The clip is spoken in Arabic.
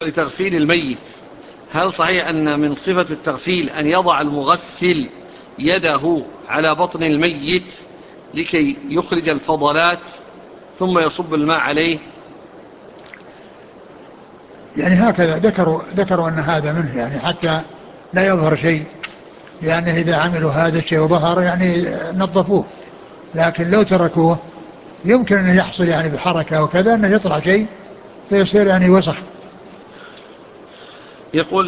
لتغسيل الميت، هل صحيح أن من صفة التغسيل أن يضع المغسل يده على بطن الميت لكي يخرج الفضلات ثم يصب الماء عليه؟ يعني هكذا ذكروا أن هذا منه، يعني حتى لا يظهر شيء، يعني إذا عملوا هذا الشيء وظهر يعني نظفوه، لكن لو تركوه يمكن أن يحصل يعني بحركة وكذا أنه يطلع شيء فيصير يعني وسخ. يقول